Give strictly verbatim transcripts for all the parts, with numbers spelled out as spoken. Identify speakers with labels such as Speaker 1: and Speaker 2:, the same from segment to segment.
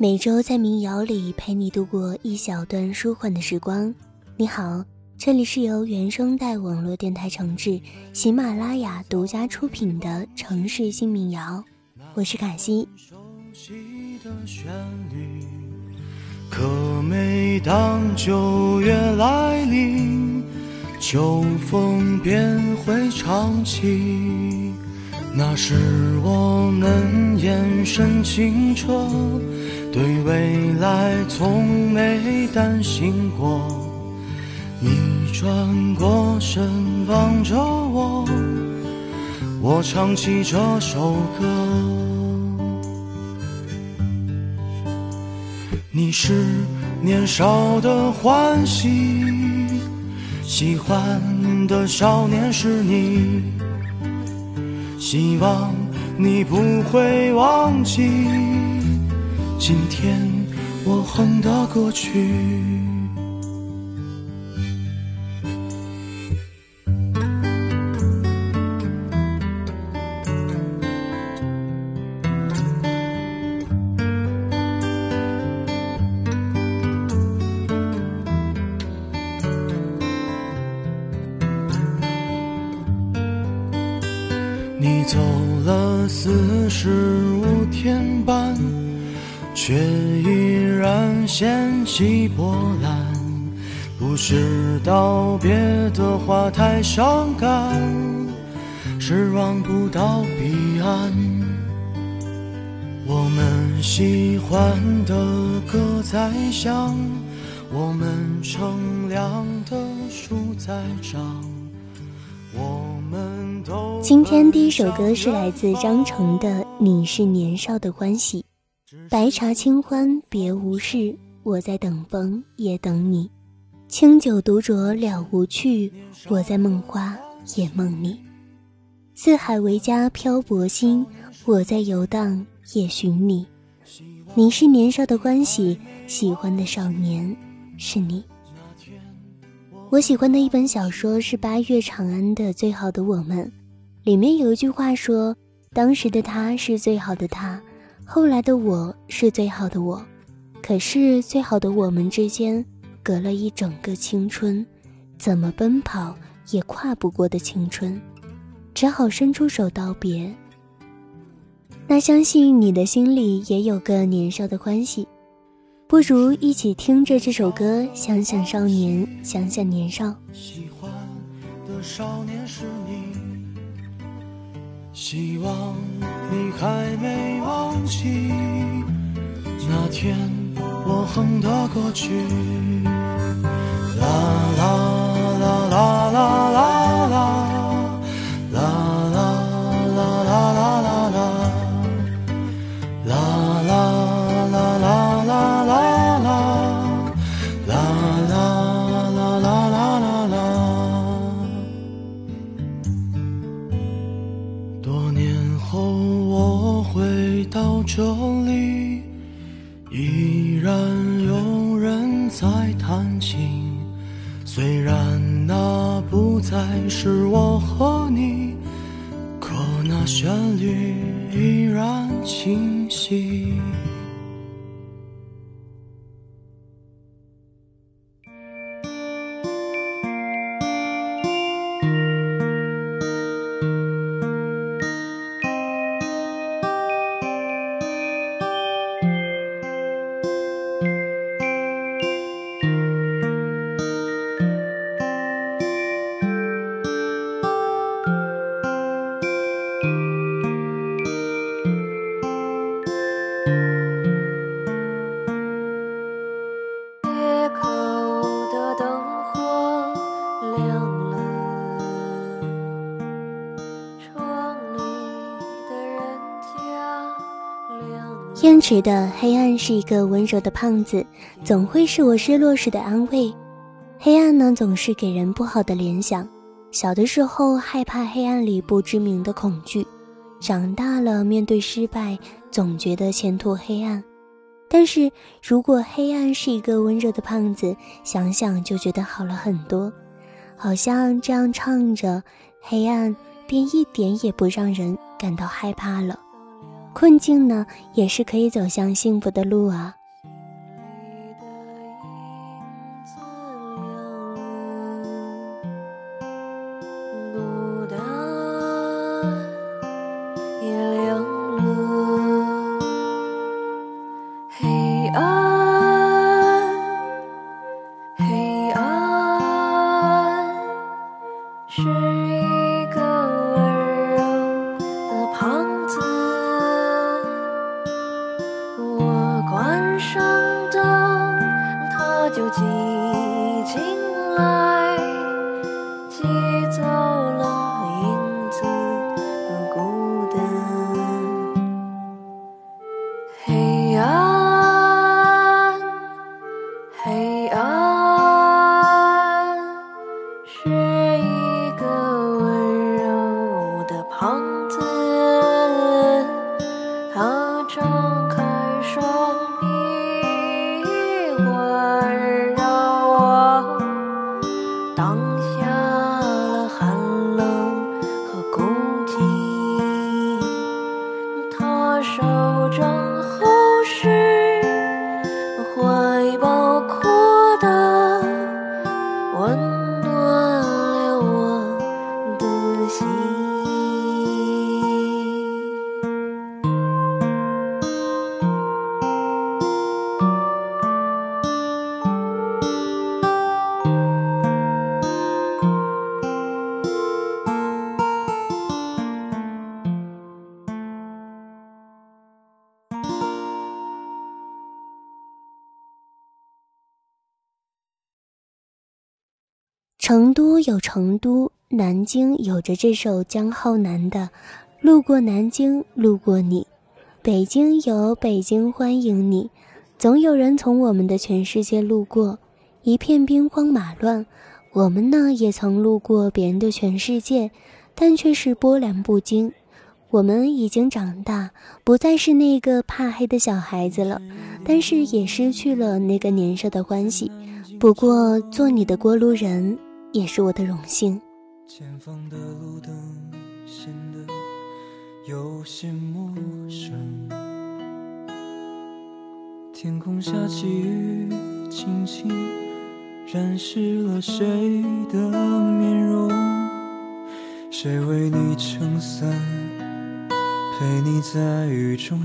Speaker 1: 每周在民谣里陪你度过一小段舒缓的时光。你好，这里是由原声带网络电台承制，喜马拉雅独家出品的城市新民谣，我是凯西。
Speaker 2: 可每当九月来临，秋风便会唱起，那时我们眼神清澈，对未来从没担心过。你转过身望着我，我唱起这首歌。你是年少的欢喜，喜欢的少年是你，希望你不会忘记今天我哼的歌曲。你走了四十五天半，却依然掀起波澜，不是道别的话太伤感，是望不到彼岸。我们喜欢的歌在响，我们乘凉的树在长，我们都
Speaker 1: 今天第一首歌是来自张成的《你是年少的欢喜》。白茶清欢别无事，我在等风也等你，清酒独酌了无趣，我在梦花也梦你。四海为家漂泊心，我在游荡也寻你。你是年少的欢喜，喜欢的少年是你。我喜欢的一本小说是八月长安的《最好的我们》，里面有一句话说，当时的他是最好的他，后来的我是最好的我，可是最好的我们之间隔了一整个青春，怎么奔跑也跨不过的青春，只好伸出手道别。那相信你的心里也有个年少的欢喜，不如一起听着这首歌，想想少年，想想年少。
Speaker 2: 喜欢的少年是你，希望你还没忘记那天我哼的歌曲。啦啦啦啦啦啦啦啦啦啦啦啦啦啦啦啦啦啦到这里，依然有人在弹琴，虽然那不再是我和你，可那旋律依然清晰。
Speaker 1: 燕池的黑暗是一个温柔的胖子，总会是我失落时的安慰。黑暗呢，总是给人不好的联想。小的时候害怕黑暗里不知名的恐惧，长大了面对失败，总觉得前途黑暗。但是如果黑暗是一个温柔的胖子，想想就觉得好了很多。好像这样唱着，黑暗便一点也不让人感到害怕了。 困境呢，也是可以走向幸福的路啊。成都有成都，南京有着这首江浩南的《路过南京路过你》，北京有北京欢迎你，总有人从我们的全世界路过，一片兵荒马乱，我们呢也曾路过别人的全世界，但却是波澜不惊。我们已经长大，不再是那个怕黑的小孩子了，但是也失去了那个年少的欢喜。不过做你的过路人也是我的荣幸。
Speaker 2: 前方的路灯显得有些陌生，天空下起雨，轻轻染湿了谁的面容，谁为你撑伞，陪你在雨中。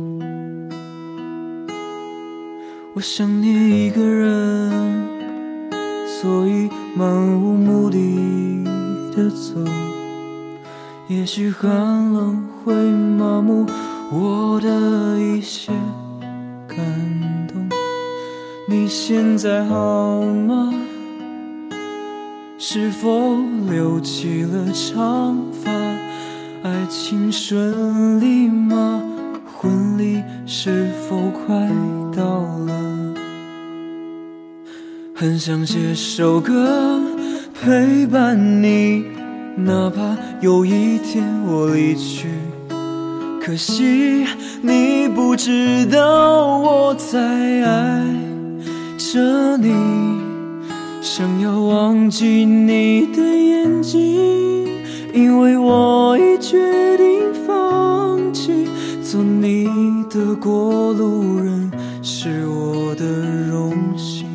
Speaker 2: 我想念一个人，所以漫无目的的走，也许寒冷会麻木我的一些感动。你现在好吗？是否留起了长发？爱情顺利吗？婚礼是否快到了？很想写首歌陪伴你，哪怕有一天我离去，可惜你不知道我在爱着你，想要忘记你的眼睛，因为我已决定放弃做你的过路人，是我的荣幸。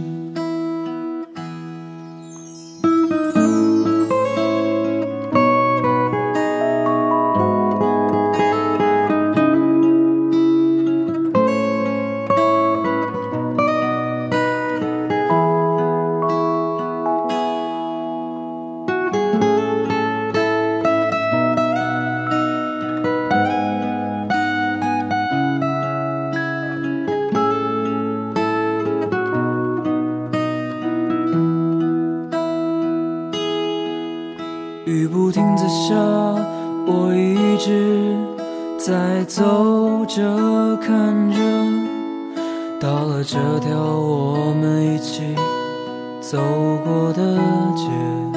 Speaker 2: 雨不停地下，我一直在走着看着，到了这条我们一起走过的街，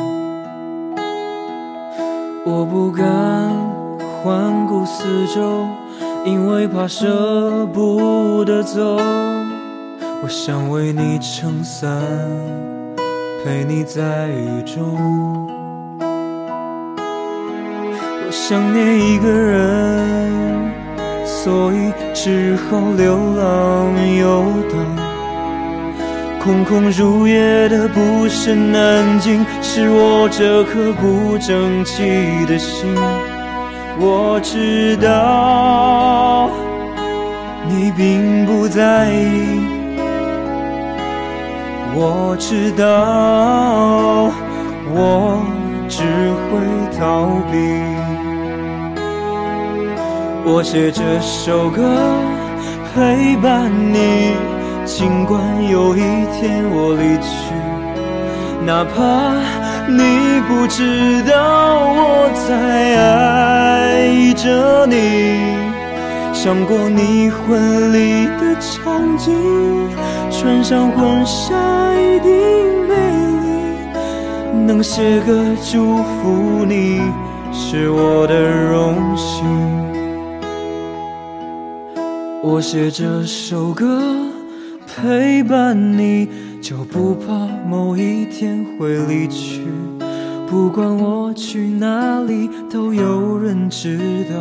Speaker 2: 我不敢环顾四周，因为怕舍不得走。我想为你撑伞，陪你在雨中。我想念一个人， 所以只好流浪游荡。空空如也的不是南京，是我这颗不争气的心。我知道你并不在意，我知道我只会逃避。我写这首歌陪伴你，尽管有一天我离去，哪怕你不知道我在爱着你。想过你婚礼的场景，穿上婚纱一定美丽，能写歌祝福你是我的荣幸。我写这首歌陪伴你，就不怕某一天会离去，不管我去哪里都有人知道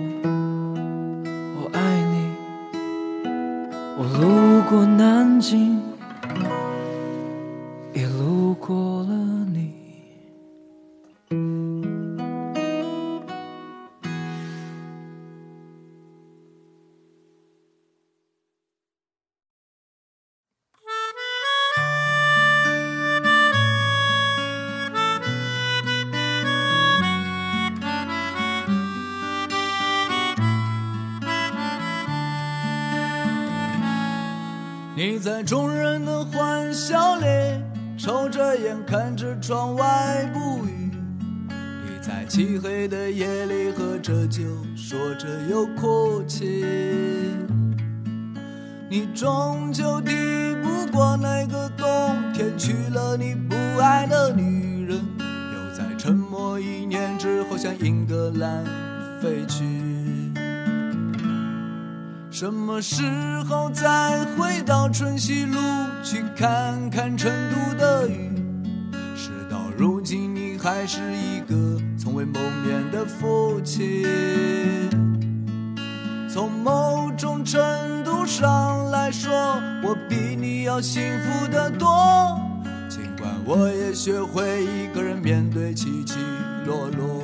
Speaker 2: 我爱你。我路过南京，也路过了你。
Speaker 3: 你在众人的欢笑里抽着烟，看着窗外不语。你在漆黑的夜里喝着酒，说着又哭泣。你终究抵不过那个冬天，娶了你不爱的女人，又在沉默一年之后向英格兰飞去。什么时候再回到春熙路去看看成都的雨？事到如今你还是一个从未谋面的父亲。从某种程度上来说，我比你要幸福得多，尽管我也学会一个人面对起起落落。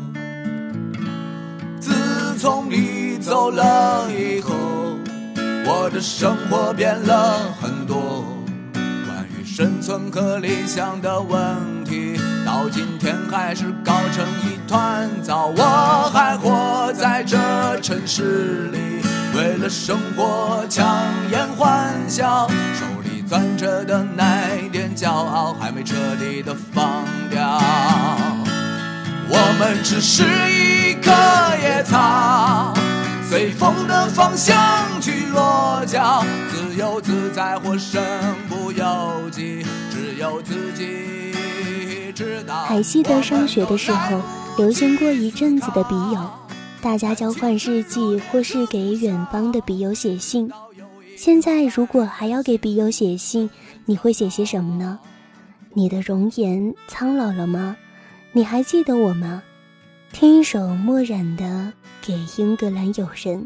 Speaker 3: 自从你走了以后，我的生活变了很多，关于生存和理想的问题，到今天还是搞成一团糟。我还活在这城市里，为了生活强颜欢笑，手里攥着的那点骄傲还没彻底的放掉。我们只是一棵野草，随风的方向去落脚，自由自在或身不由己，只有自己知道。
Speaker 1: 还记得上学的时候流行过一阵子的笔友，大家交换日记或是给远方的笔友写信。现在如果还要给笔友写信，你会写些什么呢？你的容颜苍老了吗？你还记得我吗？听一首漠然的《给英格兰友人》。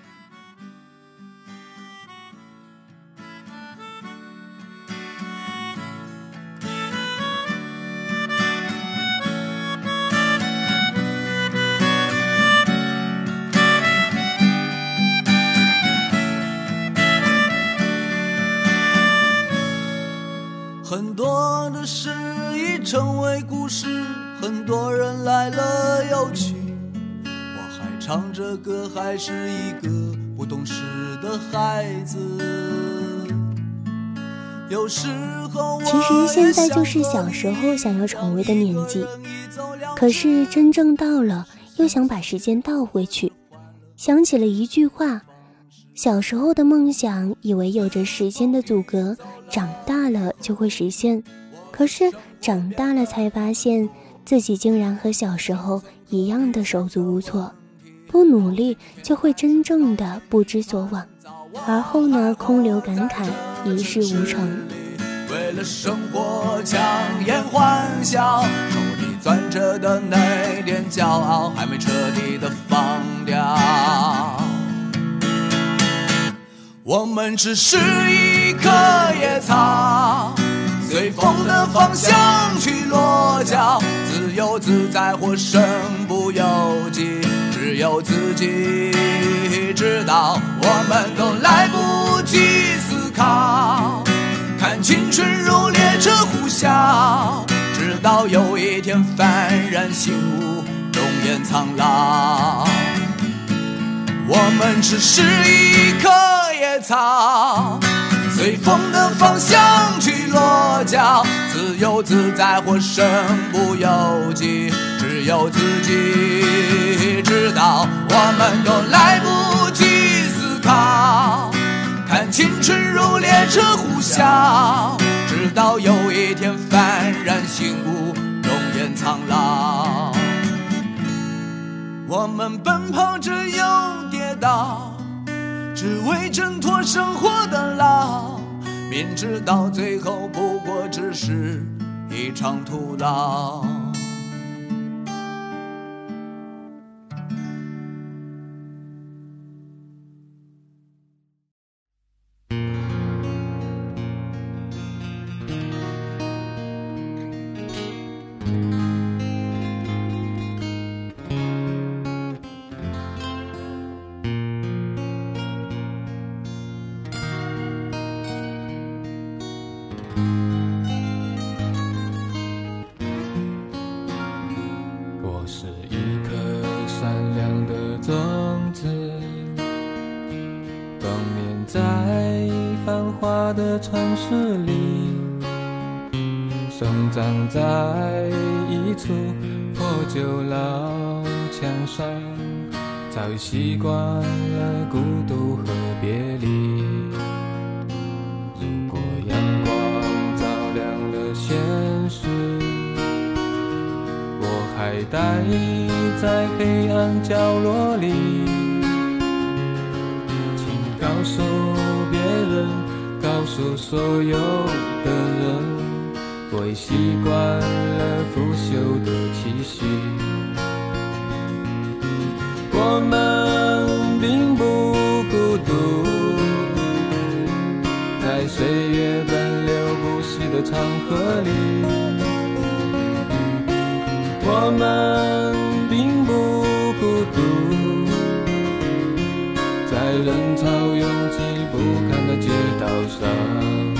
Speaker 3: 很多的事已成为故事，很多人来了又去，我还唱着歌，还是一个不懂事的孩子。有时候
Speaker 1: 其实现在就是小时候想要成为的年纪，可是真正到了又想把时间倒回去。想起了一句话，小时候的梦想以为有着时间的阻隔，长大了就会实现，可是长大了才发现自己竟然和小时候一样的手足无措，不努力就会真正的不知所往，而后呢空留感慨，一事无成。
Speaker 3: 为了生活强颜欢笑，手里攥着的那点骄傲还没彻底的放掉。 我们只是一棵野草，随风的方向去落脚，自由自在或身不由己，只有自己知道。我们都来不及思考，看青春如列车呼啸，直到有一天幡然醒悟，容颜苍老。我们只是一棵野草，随风的方向去落脚，自由自在或身不由己，只有自己知道。我们都来不及思考，看青春如列车呼啸，直到有一天幡然醒悟，容颜苍老。我们奔跑着又跌倒，只为挣脱生活的牢，明知到最后不过只是一场徒劳。
Speaker 4: 城市里生长在一处破旧老墙上，早已习惯了孤独和别离。如果阳光照亮了现实，我还待在黑暗角落里，请告诉别人，告诉所有的人，我已习惯了腐朽的气息。我们并不孤独，在岁月奔流不息的长河里。我们并不孤独，在人潮拥挤不堪的街道上。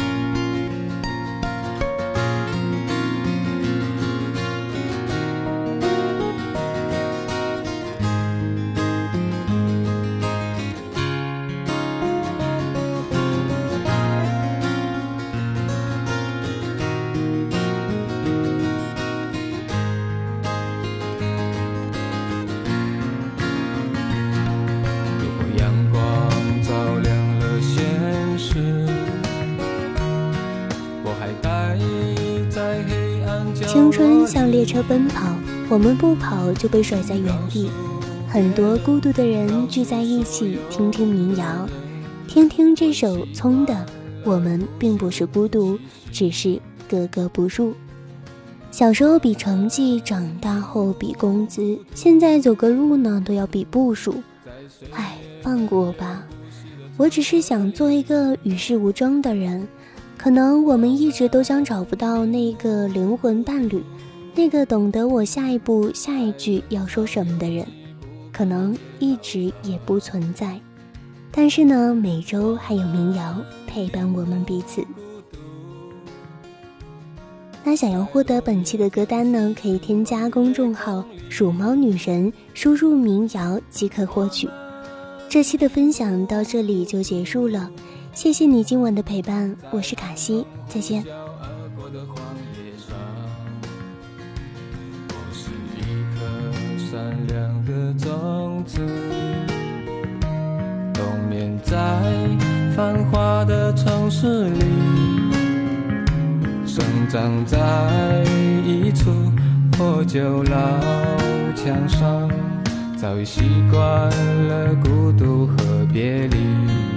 Speaker 1: 青春像列车奔跑，我们不跑就被甩在原地。很多孤独的人聚在一起，听听民谣，听听这首葱的《我们并不是孤独，只是格格不入》。小时候比成绩，长大后比工资，现在走个路呢都要比步数。唉，放过我吧，我只是想做一个与世无争的人。可能我们一直都想找不到那个灵魂伴侣，那个懂得我下一步下一句要说什么的人，可能一直也不存在。但是呢，每周还有民谣陪伴我们彼此。那想要获得本期的歌单呢，可以添加公众号鼠猫女神，输入民谣即可获取。这期的分享到这里就结束了，谢谢你今晚的陪伴，我是卡西，再见。
Speaker 4: 我是一颗善良的种子，冬眠在繁华的城市里，生长在一处破旧老墙上，早已习惯了孤独和别离。